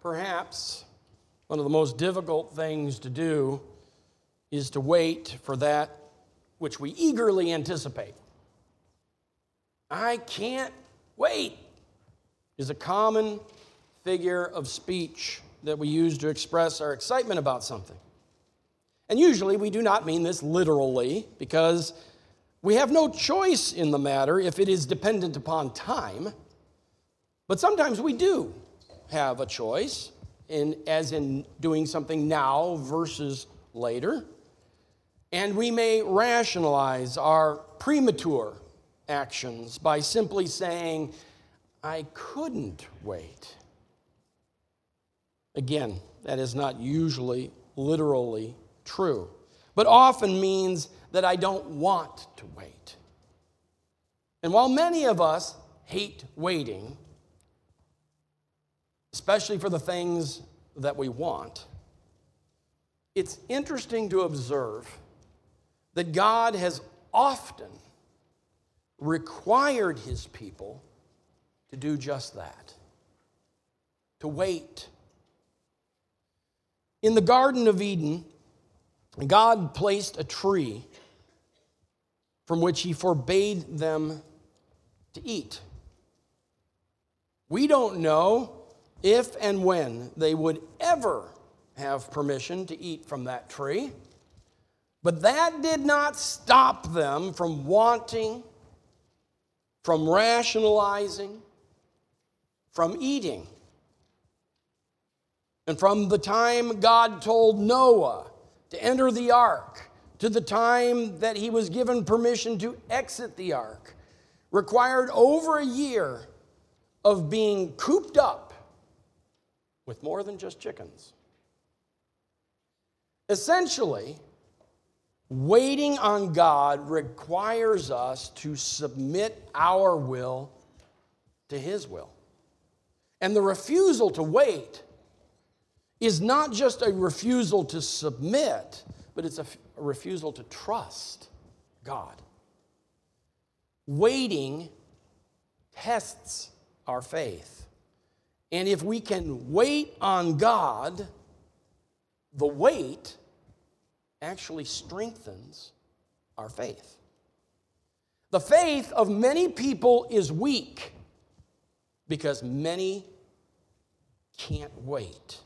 Perhaps one of the most difficult things to do is to wait for that which we eagerly anticipate. I can't wait is a common figure of speech that we use to express our excitement about something. And usually we do not mean this literally, because we have no choice in the matter if it is dependent upon time. But sometimes we do have a choice, as in doing something now versus later. And we may rationalize our premature actions by simply saying, I couldn't wait. Again, that is not usually literally true, but often means that I don't want to wait. And while many of us hate waiting, especially for the things that we want, it's interesting to observe that God has often required his people to do just that, to wait. In the Garden of Eden, God placed a tree from which he forbade them to eat. We don't know if and when they would ever have permission to eat from that tree, but that did not stop them from wanting, from rationalizing, from eating. And from the time God told Noah to enter the ark to the time that he was given permission to exit the ark required over a year of being cooped up with more than just chickens. Essentially, waiting on God requires us to submit our will to his will. And the refusal to wait is not just a refusal to submit, but it's a refusal to trust God. Waiting tests our faith. And if we can wait on God, the wait actually strengthens our faith. The faith of many people is weak because many can't wait.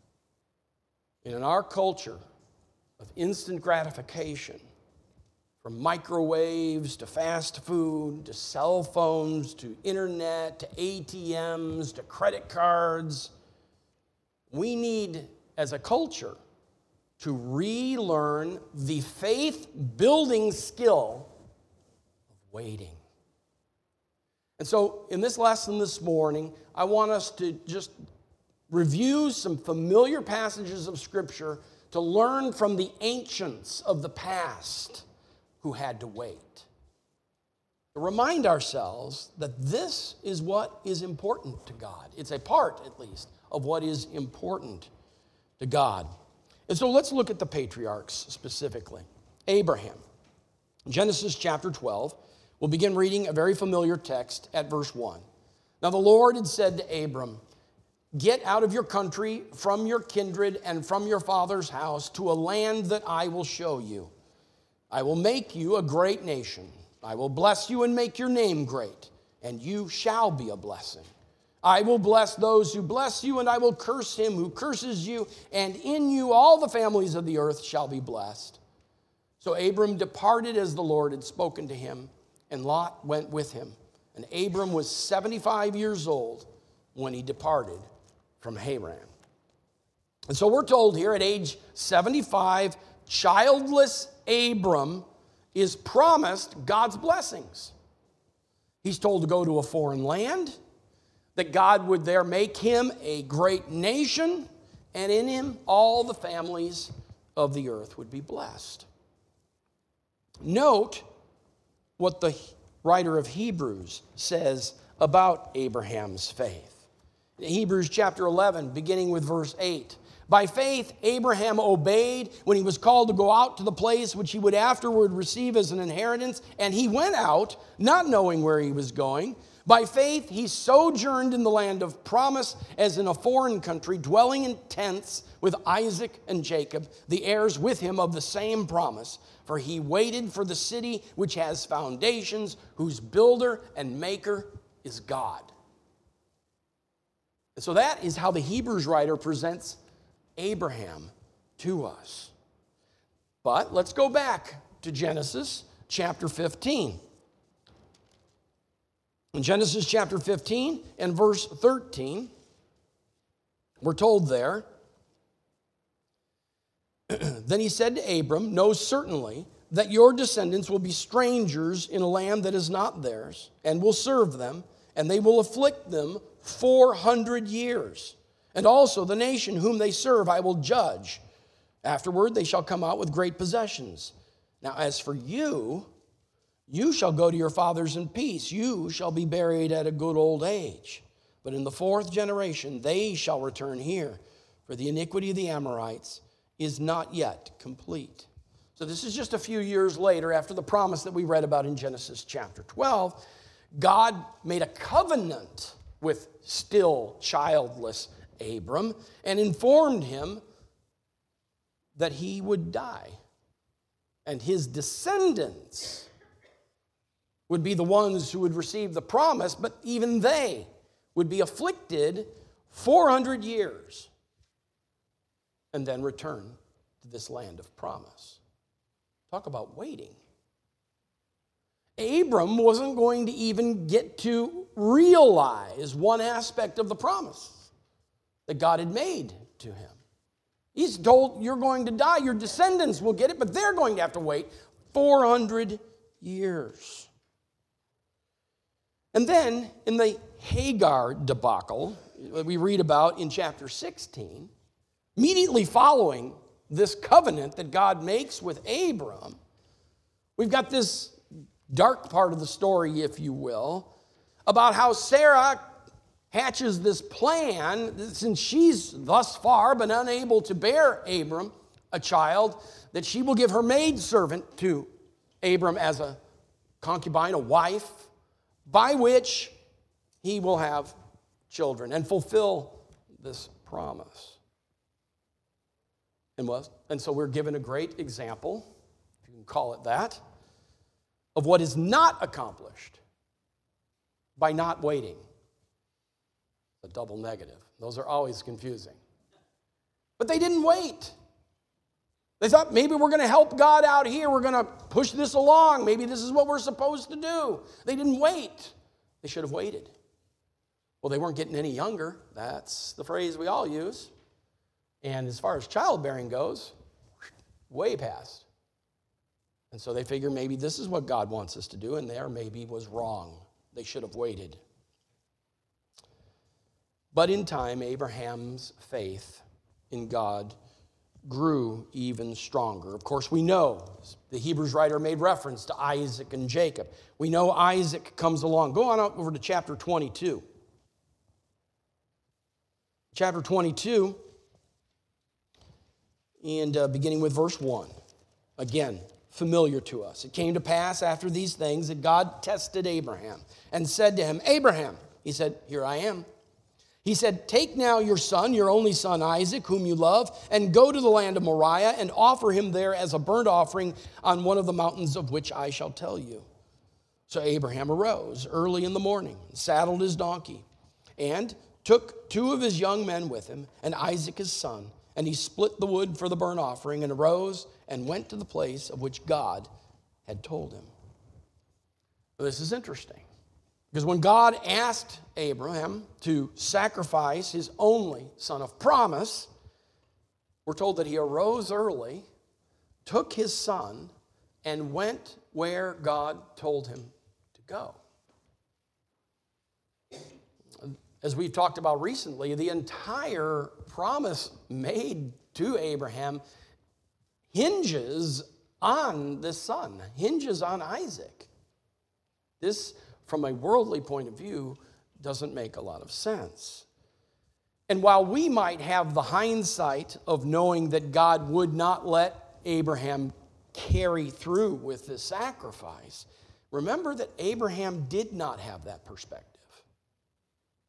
And in our culture of instant gratification, from microwaves to fast food to cell phones to internet to ATMs to credit cards, we need, as a culture, to relearn the faith-building skill of waiting. And so in this lesson this morning, I want us to just review some familiar passages of Scripture to learn from the ancients of the past who had to wait. To remind ourselves that this is what is important to God. It's a part, at least, of what is important to God. And so let's look at the patriarchs specifically. Abraham. Genesis chapter 12. We'll begin reading a very familiar text at verse 1. Now the Lord had said to Abram, "Get out of your country, from your kindred, and from your father's house to a land that I will show you. I will make you a great nation. I will bless you and make your name great, and you shall be a blessing. I will bless those who bless you, and I will curse him who curses you, and in you all the families of the earth shall be blessed." So Abram departed as the Lord had spoken to him, and Lot went with him. And Abram was 75 years old when he departed from Haran. And so we're told here at age 75, childless Abram is promised God's blessings. He's told to go to a foreign land, that God would there make him a great nation, and in him all the families of the earth would be blessed. Note what the writer of Hebrews says about Abraham's faith. In Hebrews chapter 11, beginning with verse 8, "By faith, Abraham obeyed when he was called to go out to the place which he would afterward receive as an inheritance, and he went out, not knowing where he was going. By faith, he sojourned in the land of promise as in a foreign country, dwelling in tents with Isaac and Jacob, the heirs with him of the same promise. For he waited for the city which has foundations, whose builder and maker is God. And so that is how the Hebrews writer presents Abraham to us. But let's go back to Genesis chapter 15. In Genesis chapter 15 and verse 13, we're told there, then he said to Abram, know certainly that your descendants will be strangers in a land that is not theirs, and will serve them, and they will afflict them 400 years. And also the nation whom they serve I will judge. Afterward they shall come out with great possessions. Now as for you, you shall go to your fathers in peace. You shall be buried at a good old age. But in the fourth generation they shall return here, for the iniquity of the Amorites is not yet complete. So this is just a few years later after the promise that we read about in Genesis chapter 12. God made a covenant with still childless Abram and informed him that he would die. And his descendants would be the ones who would receive the promise, but even they would be afflicted 400 years and then return to this land of promise. Talk about waiting. Abram wasn't going to even get to realize one aspect of the promise that God had made to him. He's told, you're going to die, your descendants will get it, but they're going to have to wait 400 years. And then in the Hagar debacle that we read about in chapter 16, immediately following this covenant that God makes with Abram, we've got this dark part of the story, if you will, about how Sarah hatches this plan, since she's thus far been unable to bear Abram a child, that she will give her maidservant to Abram as a concubine, a wife, by which he will have children and fulfill this promise. And so we're given a great example, if you can call it that, of what is not accomplished by not waiting. A double negative. Those are always confusing. But they didn't wait. They thought, maybe we're going to help God out here. We're going to push this along. Maybe this is what we're supposed to do. They didn't wait. They should have waited. Well, they weren't getting any younger. That's the phrase we all use. And as far as childbearing goes, way past. And so they figure maybe this is what God wants us to do, and there maybe was wrong. They should have waited. But in time, Abraham's faith in God grew even stronger. Of course, we know the Hebrews writer made reference to Isaac and Jacob. We know Isaac comes along. Go on over to chapter 22. Chapter 22, and beginning with verse 1. Again, familiar to us. It came to pass after these things that God tested Abraham and said to him, Abraham, he said, here I am. He said, take now your son, your only son Isaac, whom you love, and go to the land of Moriah and offer him there as a burnt offering on one of the mountains of which I shall tell you. So Abraham arose early in the morning, saddled his donkey, and took 2 of his young men with him, and Isaac his son, and he split the wood for the burnt offering, and arose and went to the place of which God had told him. Well, this is interesting. Because when God asked Abraham to sacrifice his only son of promise, we're told that he arose early, took his son, and went where God told him to go. As we've talked about recently, the entire promise made to Abraham hinges on this son, hinges on Isaac. This, from a worldly point of view, doesn't make a lot of sense. And while we might have the hindsight of knowing that God would not let Abraham carry through with this sacrifice, remember that Abraham did not have that perspective.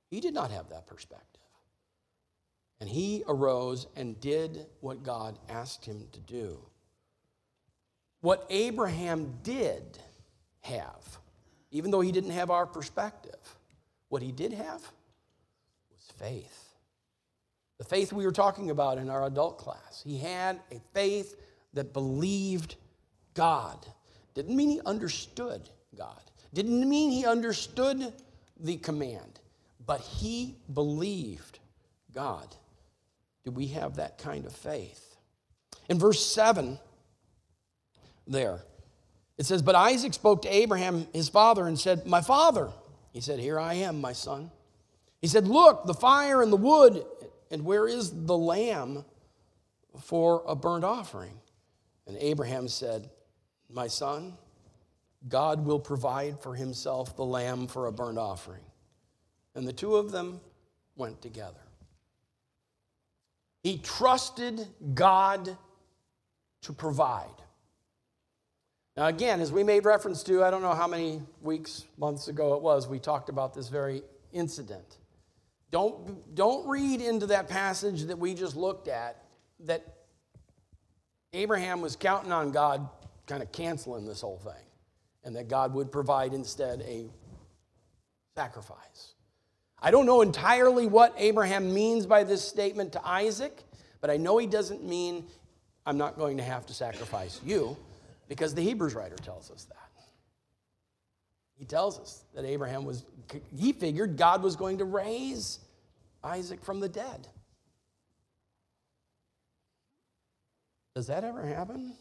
He did not have that perspective. And he arose and did what God asked him to do. What Abraham did have, even though he didn't have our perspective, what he did have was faith. The faith we were talking about in our adult class. He had a faith that believed God. Didn't mean he understood God. Didn't mean he understood the command. But he believed God. Do we have that kind of faith? In verse 7 there, it says, "But Isaac spoke to Abraham, his father, and said, 'My father.' He said, 'Here I am, my son.' He said, 'Look, the fire and the wood, and where is the lamb for a burnt offering?' And Abraham said, 'My son, God will provide for himself the lamb for a burnt offering.' And the two of them went together." He trusted God to provide. Now again, as we made reference to, I don't know how many weeks, months ago it was, we talked about this very incident. Don't read into that passage that we just looked at that Abraham was counting on God kind of canceling this whole thing and that God would provide instead a sacrifice. I don't know entirely what Abraham means by this statement to Isaac, but I know he doesn't mean, I'm not going to have to sacrifice you, because the Hebrews writer tells us that. He tells us that he figured God was going to raise Isaac from the dead. Does that ever happen?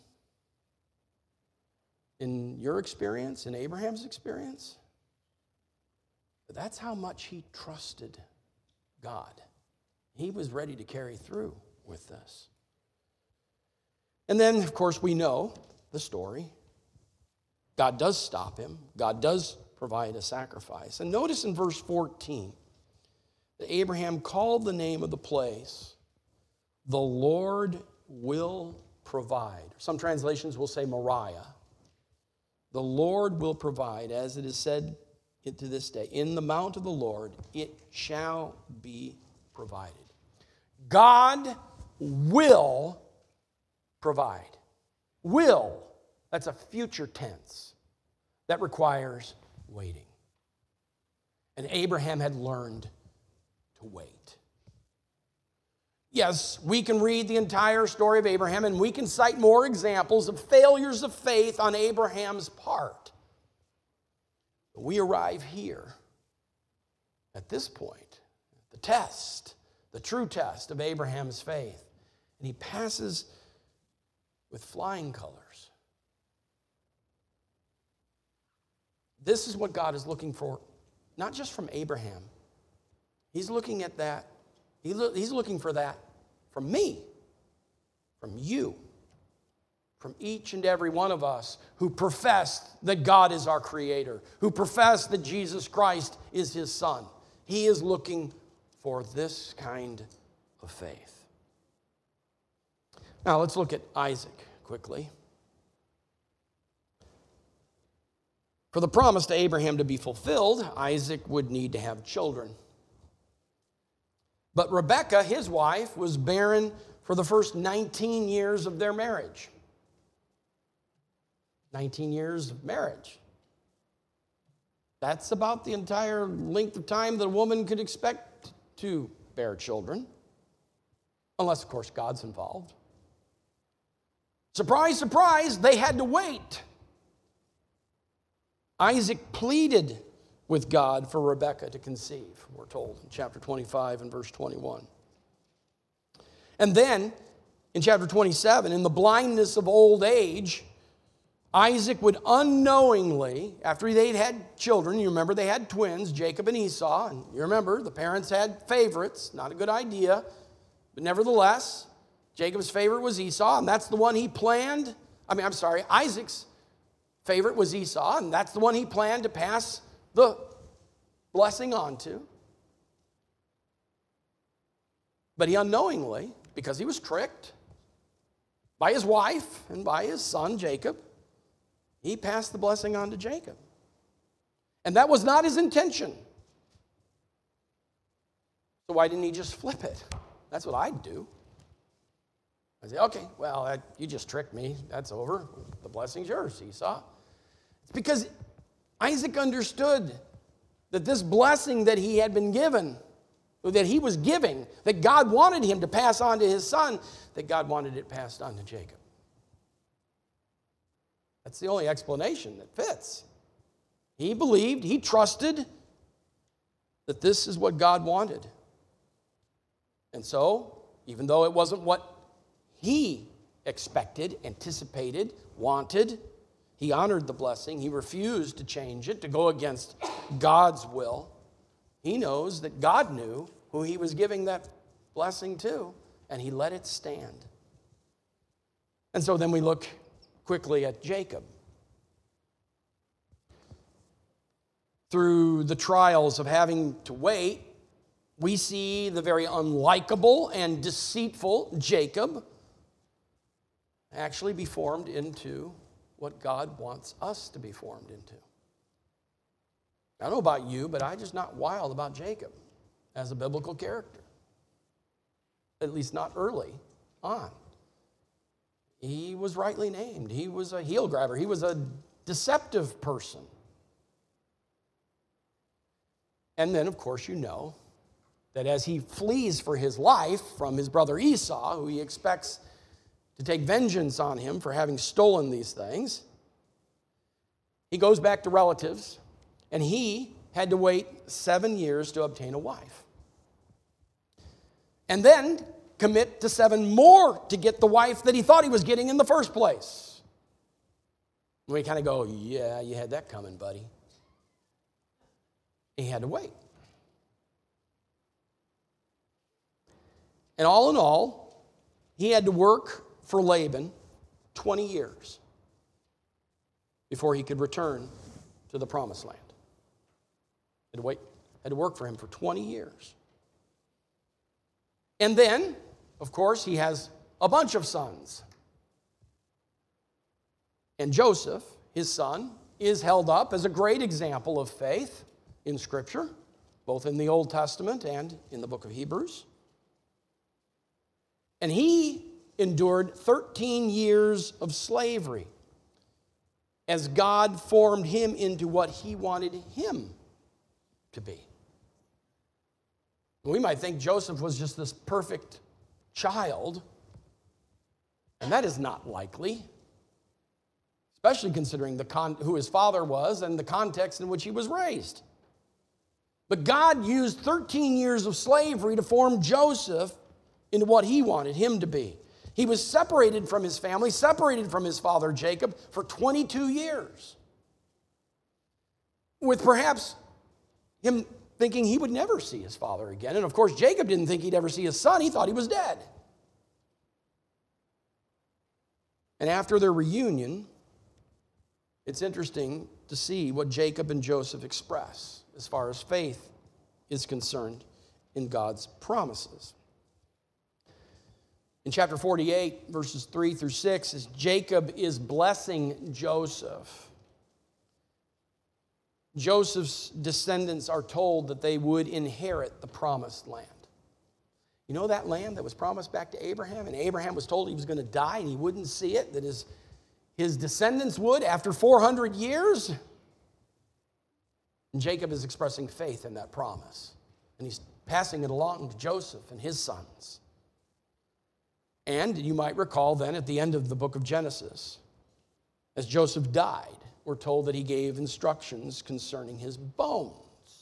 In your experience, in Abraham's experience? But that's how much he trusted God. He was ready to carry through with this. And then, of course, we know the story. God does stop him. God does provide a sacrifice. And notice in verse 14 that Abraham called the name of the place, "The Lord will provide." Some translations will say Moriah. The Lord will provide, as it is said to this day, "In the mount of the Lord it shall be provided." God will provide. Will. That's a future tense. That requires waiting. And Abraham had learned to wait. Yes, we can read the entire story of Abraham and we can cite more examples of failures of faith on Abraham's part. But we arrive here at this point, the test, the true test of Abraham's faith. And he passes with flying colors. This is what God is looking for, not just from Abraham. He's looking at that. He's looking for that from me, from you, from each and every one of us who profess that God is our creator, who profess that Jesus Christ is his son. He is looking for this kind of faith. Now let's look at Isaac quickly. For the promise to Abraham to be fulfilled, Isaac would need to have children. But Rebekah, his wife, was barren for the first 19 years of their marriage. 19 years of marriage. That's about the entire length of time that a woman could expect to bear children. Unless, of course, God's involved. Surprise, surprise, they had to wait. Isaac pleaded with God for Rebekah to conceive, we're told in chapter 25 and verse 21. And then, in chapter 27, in the blindness of old age, Isaac would unknowingly, after they'd had children, you remember they had twins, Jacob and Esau, and you remember the parents had favorites, not a good idea, but nevertheless, Jacob's favorite was Esau, and that's the one he planned. Isaac's favorite was Esau, and that's the one he planned to pass the blessing on to. But he unknowingly, because he was tricked by his wife and by his son Jacob, he passed the blessing on to Jacob. And that was not his intention. So why didn't he just flip it? That's what I'd do. I'd say, okay, well, you just tricked me. That's over. The blessing's yours, Esau. It's because Isaac understood that this blessing that he had been given, or that he was giving, that God wanted him to pass on to his son, that God wanted it passed on to Jacob. That's the only explanation that fits. He believed, he trusted that this is what God wanted. And so, even though it wasn't what he expected, anticipated, wanted, he honored the blessing. He refused to change it, to go against God's will. He knows that God knew who he was giving that blessing to, and he let it stand. And so then we look quickly at Jacob. Through the trials of having to wait, we see the very unlikable and deceitful Jacob actually be formed into what God wants us to be formed into. I don't know about you, but I'm just not wild about Jacob as a biblical character. At least not early on. He was rightly named. He was a heel grabber. He was a deceptive person. And then, of course, you know that as he flees for his life from his brother Esau, who he expects to take vengeance on him for having stolen these things, he goes back to relatives, and he had to wait 7 years to obtain a wife. And then commit to 7 more to get the wife that he thought he was getting in the first place. And we kind of go, yeah, you had that coming, buddy. He had to wait. And all in all, he had to work for Laban 20 years before he could return to the promised land. Had to work for him for 20 years. And then, of course, he has a bunch of sons. And Joseph, his son, is held up as a great example of faith in Scripture, both in the Old Testament and in the book of Hebrews. And he endured 13 years of slavery as God formed him into what he wanted him to be. We might think Joseph was just this perfect child, and that is not likely, especially considering who his father was and the context in which he was raised. But God used 13 years of slavery to form Joseph into what he wanted him to be. He was separated from his family, separated from his father Jacob for 22 years, with perhaps him thinking he would never see his father again. And of course, Jacob didn't think he'd ever see his son. He thought he was dead. And after their reunion, it's interesting to see what Jacob and Joseph express as far as faith is concerned in God's promises. In chapter 48, verses 3 through 6, as Jacob is blessing Joseph, Joseph's descendants are told that they would inherit the promised land. You know that land that was promised back to Abraham? And Abraham was told he was going to die and he wouldn't see it, that his descendants would after 400 years? And Jacob is expressing faith in that promise. And he's passing it along to Joseph and his sons. And you might recall then at the end of the book of Genesis, as Joseph died, we're told that he gave instructions concerning his bones.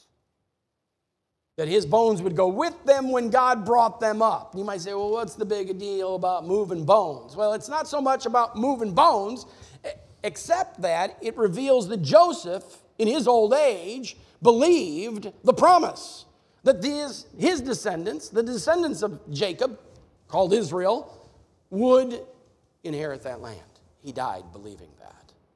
That his bones would go with them when God brought them up. You might say, well, what's the big deal about moving bones? Well, it's not so much about moving bones, except that it reveals that Joseph, in his old age, believed the promise. That his descendants, the descendants of Jacob, called Israel, would inherit that land. He died believing that.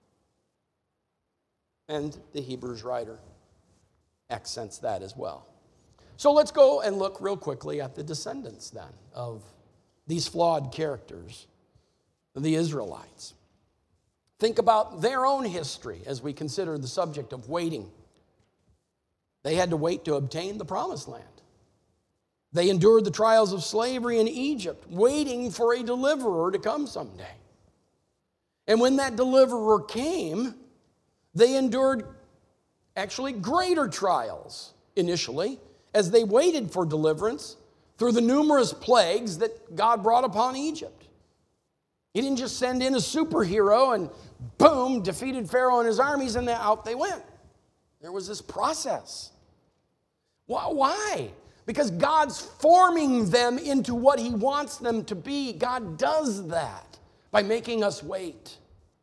And the Hebrews writer accents that as well. So let's go and look real quickly at the descendants then of these flawed characters, the Israelites. Think about their own history as we consider the subject of waiting. They had to wait to obtain the promised land. They endured the trials of slavery in Egypt, waiting for a deliverer to come someday. And when that deliverer came, they endured actually greater trials initially as they waited for deliverance through the numerous plagues that God brought upon Egypt. He didn't just send in a superhero and boom, defeated Pharaoh and his armies, and out they went. There was this process. Why? Because God's forming them into what he wants them to be. God does that by making us wait.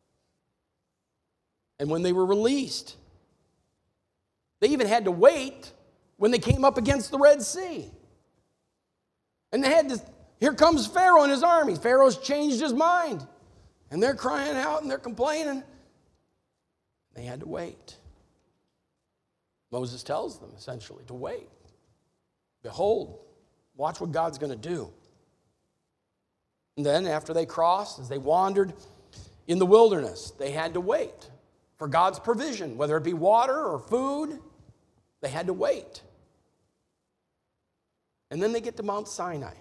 And when they were released, they even had to wait when they came up against the Red Sea. And they had to, here comes Pharaoh and his army. Pharaoh's changed his mind. And they're crying out and they're complaining. They had to wait. Moses tells them essentially to wait. Behold, watch what God's going to do. And then after they crossed, as they wandered in the wilderness, they had to wait for God's provision, whether it be water or food. They had to wait. And then they get to Mount Sinai.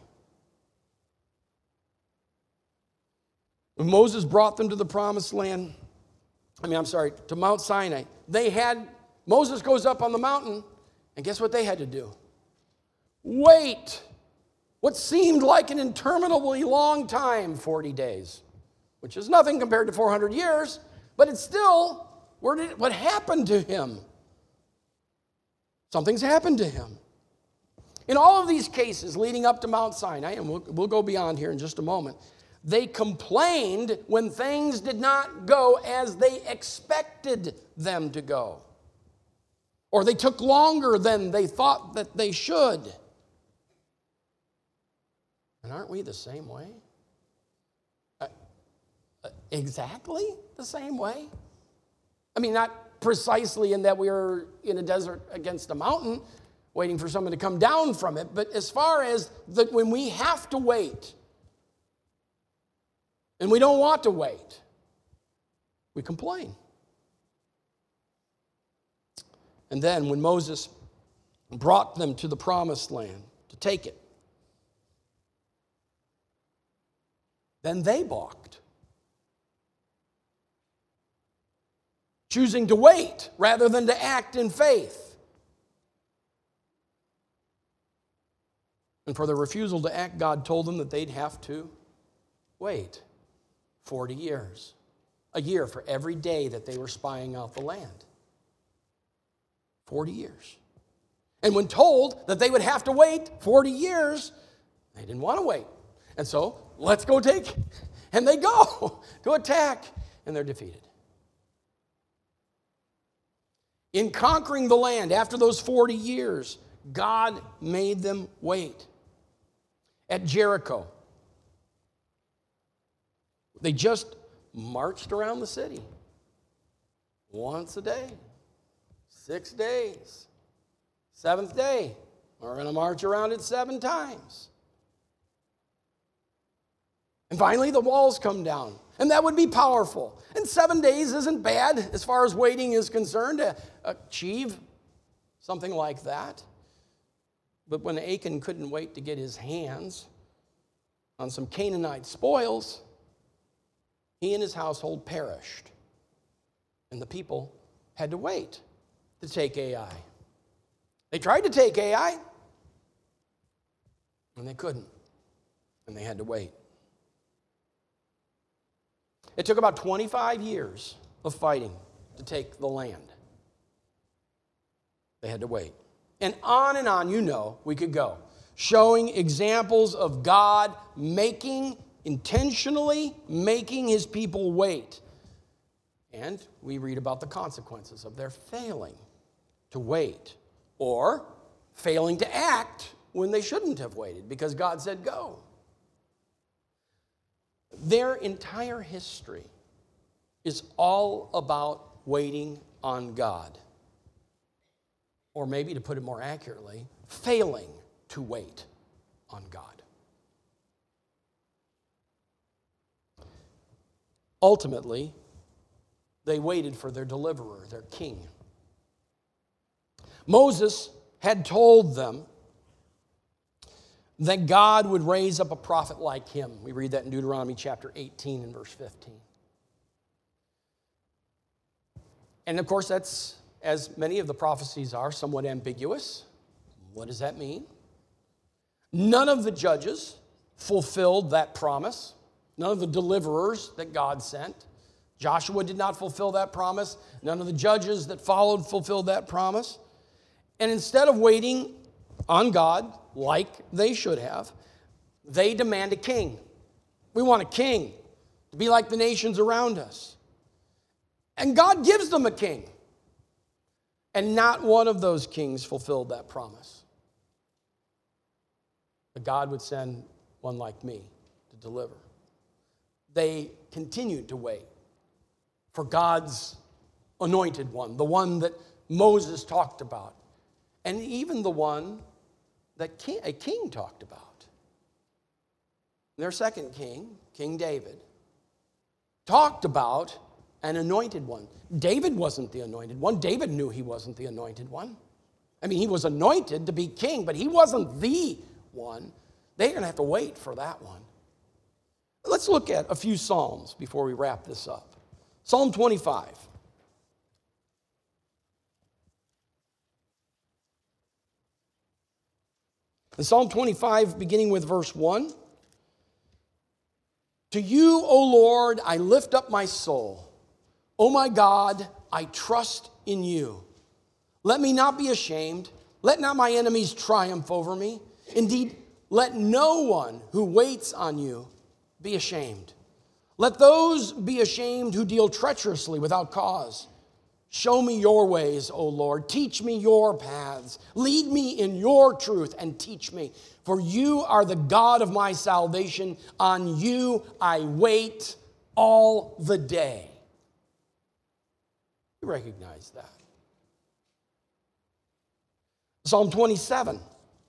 When Moses brought them to the promised land, to Mount Sinai, Moses goes up on the mountain, and guess what they had to do? Wait. What seemed like an interminably long time, 40 days, which is nothing compared to 400 years, but it's still, what happened to him? Something's happened to him. In all of these cases leading up to Mount Sinai, and we'll go beyond here in just a moment, they complained when things did not go as they expected them to go. Or they took longer than they thought that they should. And aren't we the same way? Exactly the same way? I mean, not precisely in that we are in a desert against a mountain waiting for someone to come down from it, but as far as that when we have to wait and we don't want to wait, we complain. And then when Moses brought them to the promised land to take it, then they balked, choosing to wait rather than to act in faith. And for their refusal to act, God told them that they'd have to wait 40 years, a year for every day that they were spying out the land. 40 years. And when told that they would have to wait 40 years, they didn't want to wait. And so, let's go take, and they go to attack, and they're defeated. In conquering the land after those 40 years, God made them wait. At Jericho, they just marched around the city once a day, 6 days. Seventh day, we're going to march around it 7 times. And finally, the walls come down, and that would be powerful. And 7 days isn't bad as far as waiting is concerned to achieve something like that. But when Achan couldn't wait to get his hands on some Canaanite spoils, he and his household perished. And the people had to wait to take Ai. They tried to take Ai, and they couldn't. And they had to wait. It took about 25 years of fighting to take the land. They had to wait. And on, we could go. Showing examples of God intentionally making his people wait. And we read about the consequences of their failing to wait or failing to act when they shouldn't have waited because God said go. Their entire history is all about waiting on God. Or maybe, to put it more accurately, failing to wait on God. Ultimately, they waited for their deliverer, their king. Moses had told them that God would raise up a prophet like him. We read that in Deuteronomy chapter 18 and verse 15. And of course, that's, as many of the prophecies are, somewhat ambiguous. What does that mean? None of the judges fulfilled that promise. None of the deliverers that God sent. Joshua did not fulfill that promise. None of the judges that followed fulfilled that promise. And instead of waiting on God like they should have, they demand a king. We want a king to be like the nations around us. And God gives them a king. And not one of those kings fulfilled that promise. But God would send one like me to deliver. They continued to wait for God's anointed one, the one that Moses talked about, and even the one that a king talked about. Their second king, King David, talked about an anointed one. David wasn't the anointed one. David knew he wasn't the anointed one. I mean, he was anointed to be king, but he wasn't the one. They're going to have to wait for that one. Let's look at a few Psalms before we wrap this up. Psalm 25. In Psalm 25, beginning with verse 1, to you, O Lord, I lift up my soul. O my God, I trust in you. Let me not be ashamed. Let not my enemies triumph over me. Indeed, let no one who waits on you be ashamed. Let those be ashamed who deal treacherously without cause. Show me your ways, O Lord. Teach me your paths. Lead me in your truth and teach me. For you are the God of my salvation. On you I wait all the day. You recognize that. Psalm 27,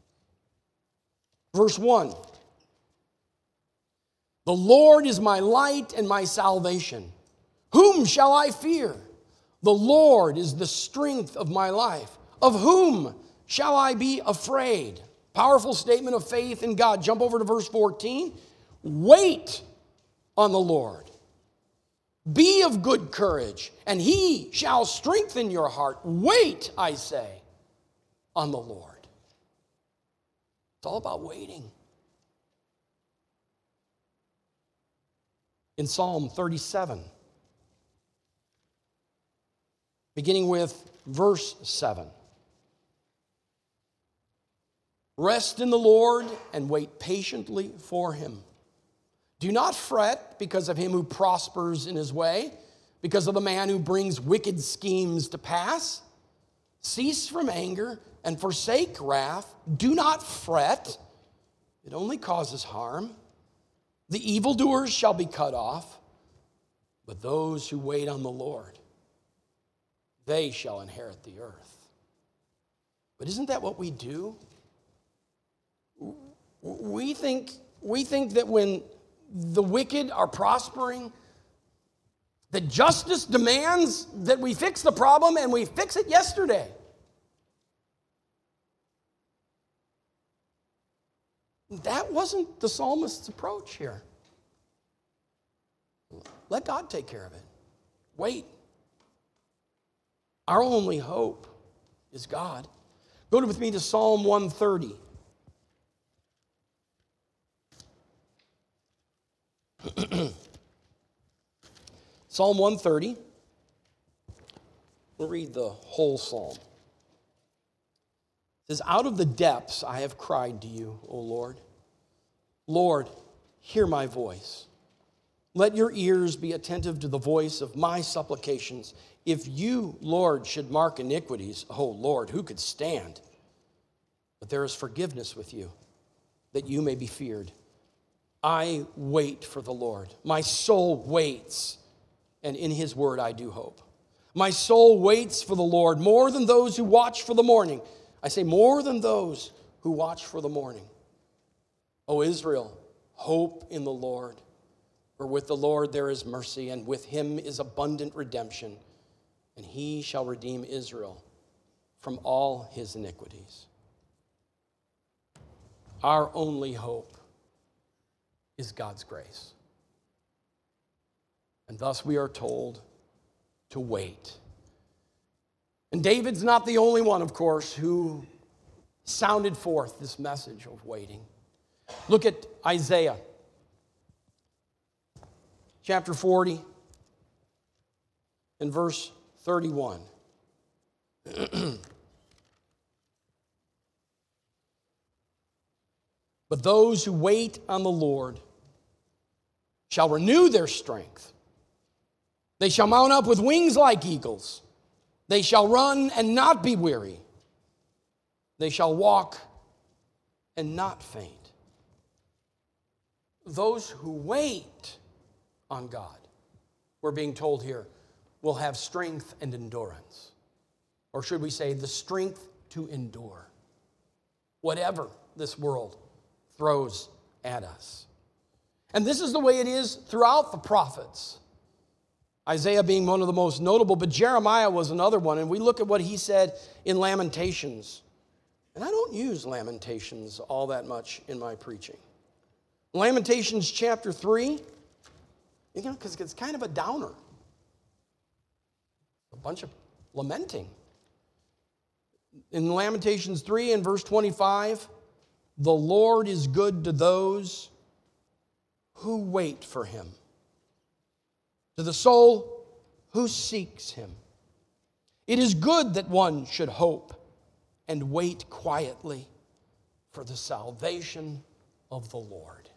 verse 1. The Lord is my light and my salvation. Whom shall I fear? The Lord is the strength of my life. Of whom shall I be afraid? Powerful statement of faith in God. Jump over to verse 14. Wait on the Lord. Be of good courage, and he shall strengthen your heart. Wait, I say, on the Lord. It's all about waiting. In Psalm 37, beginning with verse 7. Rest in the Lord and wait patiently for him. Do not fret because of him who prospers in his way, because of the man who brings wicked schemes to pass. Cease from anger and forsake wrath. Do not fret. It only causes harm. The evildoers shall be cut off, but those who wait on the Lord, they shall inherit the earth. But isn't that what we do? We think that when the wicked are prospering, that justice demands that we fix the problem, and we fix it yesterday. That wasn't the psalmist's approach here. Let God take care of it. Wait. Our only hope is God. Go with me to Psalm 130. Psalm 130. We'll read the whole psalm. It says, out of the depths I have cried to you, O Lord. Lord, hear my voice. Let your ears be attentive to the voice of my supplications. If you, Lord, should mark iniquities, O Lord, who could stand? But there is forgiveness with you, that you may be feared. I wait for the Lord. My soul waits, and in his word I do hope. My soul waits for the Lord more than those who watch for the morning. I say more than those who watch for the morning. O Israel, hope in the Lord. For with the Lord there is mercy, and with him is abundant redemption, and he shall redeem Israel from all his iniquities. our only hope is God's grace. And thus we are told to wait. And David's not the only one, of course, who sounded forth this message of waiting. Look at Isaiah chapter 40 and verse 31. But those who wait on the Lord shall renew their strength. They shall mount up with wings like eagles. They shall run and not be weary. They shall walk and not faint. Those who wait on God, we're being told here, will have strength and endurance. Or should we say, the strength to endure whatever this world throws at us. And this is the way it is throughout the prophets. Isaiah being one of the most notable, but Jeremiah was another one. And we look at what he said in Lamentations. And I don't use Lamentations all that much in my preaching. Lamentations chapter 3, because it's kind of a downer. A bunch of lamenting. In Lamentations 3 and verse 25, the Lord is good to those who wait for him, to the soul who seeks him. It is good that one should hope and wait quietly for the salvation of the Lord.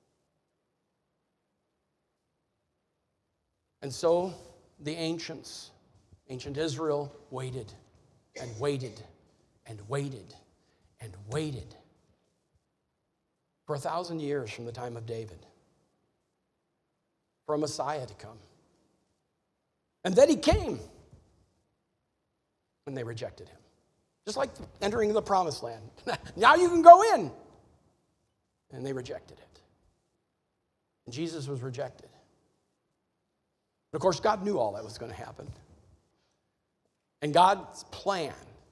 And so the ancient Israel waited and waited and waited and waited for 1,000 years from the time of David for a Messiah to come. And then he came, and they rejected him. Just like entering the promised land. Now you can go in. And they rejected it. And Jesus was rejected. But of course, God knew all that was going to happen. And God's plan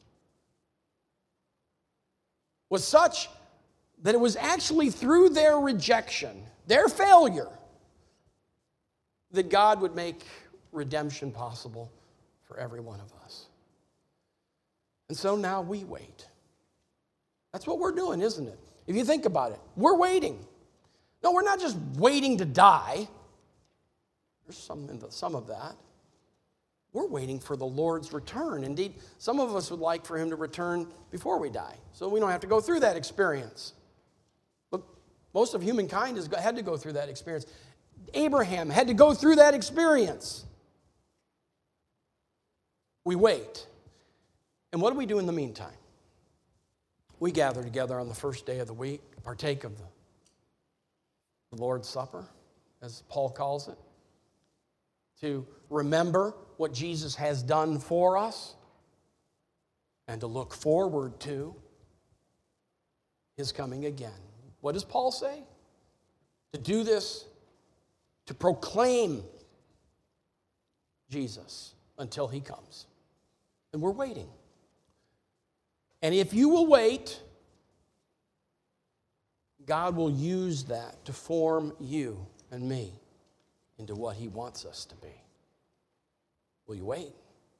was such that it was actually through their rejection, their failure, that God would make redemption possible for every one of us. And so now we wait. That's what we're doing, isn't it? If you think about it, we're waiting. No, we're not just waiting to die. There's some of that. We're waiting for the Lord's return. Indeed, some of us would like for him to return before we die, so we don't have to go through that experience. But most of humankind has had to go through that experience. Abraham had to go through that experience. We wait. And what do we do in the meantime? We gather together on the first day of the week, partake of the Lord's Supper, as Paul calls it, to remember what Jesus has done for us and to look forward to his coming again. What does Paul say? To do this, to proclaim Jesus until he comes. And we're waiting. And if you will wait, God will use that to form you and me into what he wants us to be. Will you wait?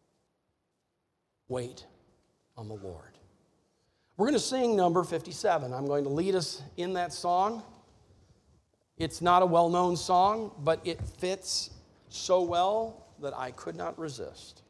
Wait on the Lord. We're going to sing number 57. I'm going to lead us in that song. It's not a well-known song, but it fits so well that I could not resist.